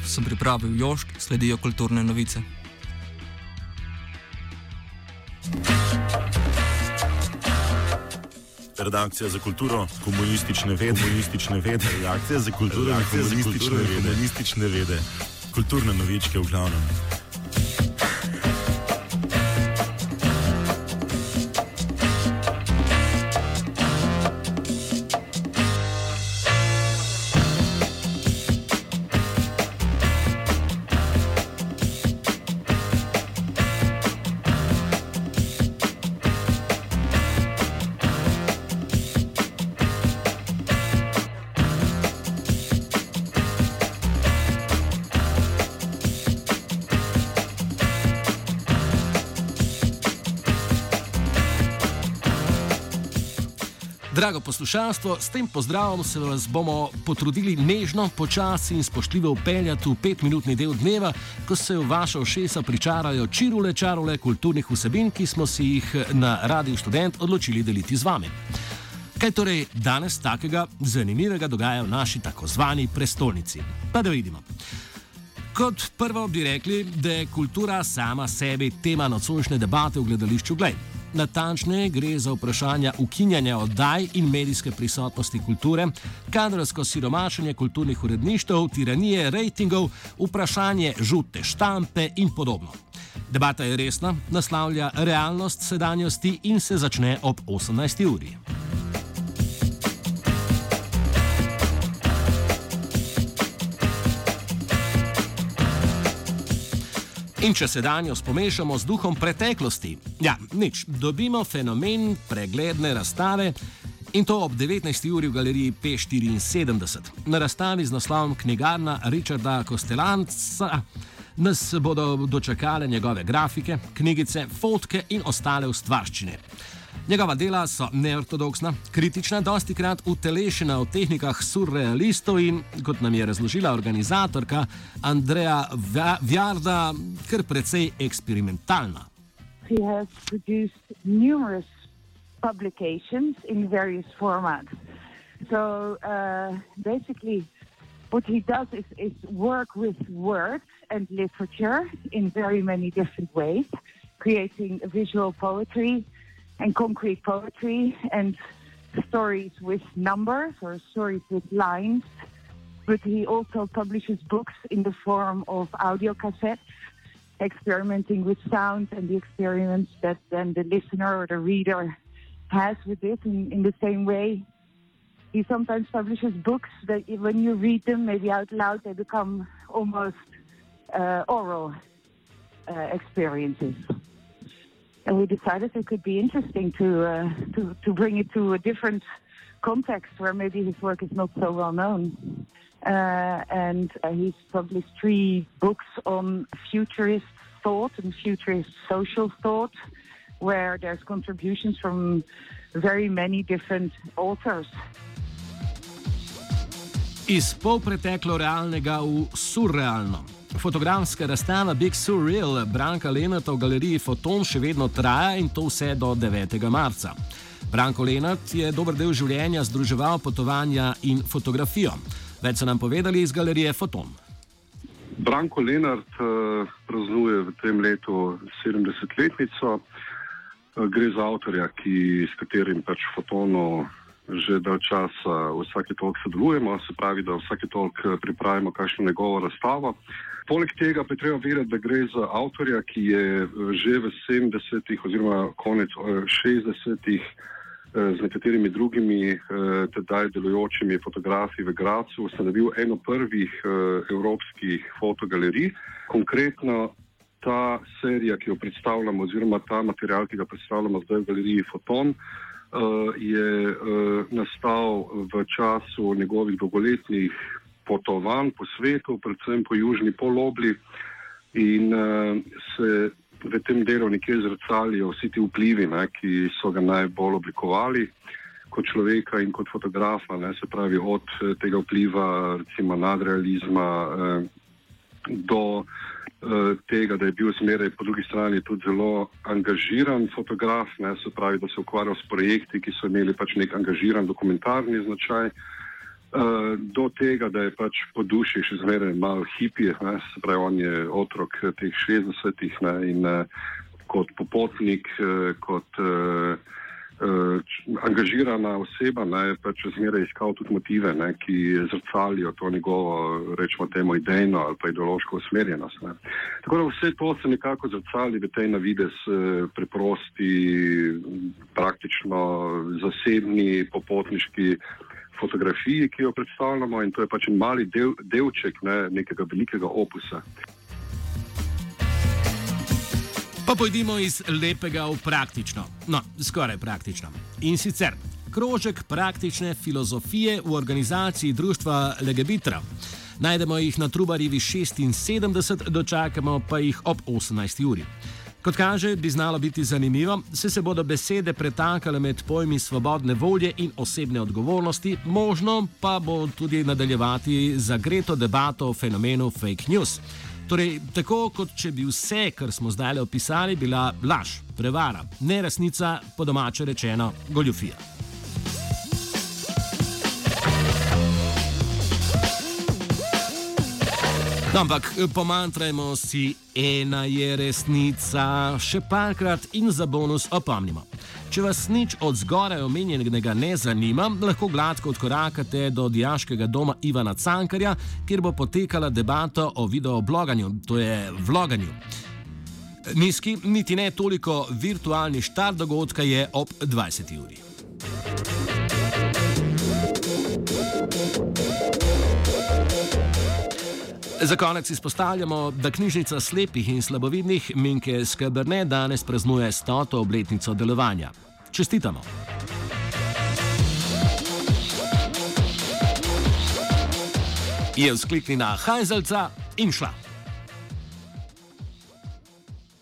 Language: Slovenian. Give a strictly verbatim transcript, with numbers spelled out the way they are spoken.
sem pripravil Jošt, sledijo kulturne novice. Redakcija za kulturo, komunistične vede, komunistične vede, redakcija za kulturo, redakcija za komunistične vede, komunistične vede, kulturne novičke v glavnem. Drago poslušalstvo, s tem pozdravom se vas bomo potrudili nežno, počasi in spoštljivo upeljati v petminutni del dneva, ko se v vaša ušesa pričarajo čirule čarule kulturnih vsebin, ki smo si jih na Radiu Študent odločili deliti z vami. Kaj torej danes takega zanimivega dogaja v naši tako zvani prestolnici? Pa da vidimo. Kot prvo bi rekli, da je kultura sama sebi tema nocojšnje debate v gledališču Glej. Natančneje gre za vprašanja ukinjanja oddaj in medijske prisotnosti kulture, kadrovsko siromašenje kulturnih uredništev, tiranije, rejtingov, vprašanje žute štampe in podobno. Debata je resna, naslavlja realnost sedanjosti in se začne ob osemnajsti uri. In če sedanjo spomešamo z duhom preteklosti, ja, nič, dobimo fenomen pregledne razstave in to ob devetnajsti uri v galeriji P štiriinsedemdeset. Na razstavi z naslovom Knjigarna Richarda Kostelanca nas bodo dočakale njegove grafike, knjigice, fotke in ostale ustvarščine. Njegova dela so neortodoksna, kritična, dostikrat utelešena v tehnikah surrealistov in, kot nam je razložila organizatorka Andreja Vjarda, kar precej eksperimentalna. He has produced numerous publications in various formats. So uh, basically what he does is, is work with words and literature in very many different ways, creating visual poetry and concrete poetry and stories with numbers or stories with lines. But he also publishes books in the form of audio cassettes, experimenting with sound and the experience that then the listener or the reader has with it in, in the same way. He sometimes publishes books that when you read them, maybe out loud, they become almost uh, oral uh, experiences. And we decided it could be interesting to, uh, to to bring it to a different context where maybe his work is not so well known. Uh, and uh, he's published three books on futurist thought and futurist social thought, where there's contributions from very many different authors. Iz polpreteklo realnega v surrealno. Fotografska razstava Big Surreal Branka Lenarta v galeriji Foton še vedno traja in to vse do devetega marca. Branko Lenart je dober del življenja združeval potovanja in fotografijo. Več so nam povedali iz galerije Foton. Branko Lenart uh, praznuje v tem letu sedemdesetletnico. Uh, gre za avtorja, ki, s katerim pač Fotonu že dalj časa vsake toliko sodelujemo, se pravi, da vsake toliko pripravimo kakšno njegovo razstavo. Poleg tega pa je treba vedeti, da gre za avtorja, ki je že v sedemdesetih oziroma konec šestdesetih z nekaterimi drugimi tedaj delujočimi fotografi v Gracu ustanovil eno prvih evropskih fotogalerij. Konkretno ta serija, ki jo predstavljamo, oziroma ta material, ki ga predstavljamo zdaj v galeriji Foton, je nastal v času njegovih dolgoletnih potovanj po svetu, predvsem po južni polobli, in se v tem delu nekje zrcalijo vsi ti vplivi, ne, ki so ga najbolj oblikovali kot človeka in kot fotografa, ne, se pravi od tega vpliva recimo nadrealizma do tega, da je bil zmeraj po drugi strani tudi zelo angažiran fotograf, ne, se pravi, da se ukvarjal s projekti, ki so imeli pač nek angažiran dokumentarni značaj. Uh, do tega, da je pač po duši še zmeraj malo hipi, ne, se pravi, on je otrok teh šestdesetih in uh, kot popotnik, uh, kot uh, uh, angažirana oseba, ne, je pač zmeraj iskal tudi motive, ne, ki zrcalijo to njegovo, rečemo temu, idejno ali pa ideološko usmerjenost. Ne. Tako da vse to se nekako zrcali v tej na videz uh, preprosti, praktično zasebni, popotniški fotografiji, ki jo predstavljamo, in to je pač en mali del, delček ne, nekega velikega opusa. Pa pojdimo iz lepega v praktično. No, skoraj praktično. In sicer krožek praktične filozofije v organizaciji društva Legebitra. Najdemo jih na Trubarjevi šestinsedemdeset, dočakamo pa jih ob osemnajsti uri. Kot kaže, bi znalo biti zanimivo, se se bodo besede pretakale med pojmi svobodne volje in osebne odgovornosti, možno pa bo tudi nadaljevati zagreto debato o fenomenu fake news. Torej, tako kot če bi vse, kar smo zdaj opisali, bila laž, prevara, neresnica, po domače rečeno, goljufija. No, ampak pomantrajmo si, ena je resnica, še parkrat in za bonus opomnimo. Če vas nič od zgoraj omenjenega ne zanima, lahko gladko odkorakate do dijaškega doma Ivana Cankarja, kjer bo potekala debata o videobloganju, to je vloganju. Nizki, niti ne toliko virtualni štart dogodka je ob dvajseti uri. Za konec izpostavljamo, da knjižnica slepih in slabovidnih Minke Skrberne danes praznuje stoto obletnico delovanja. Čestitamo! Je vzkliknila hajzelca in šla.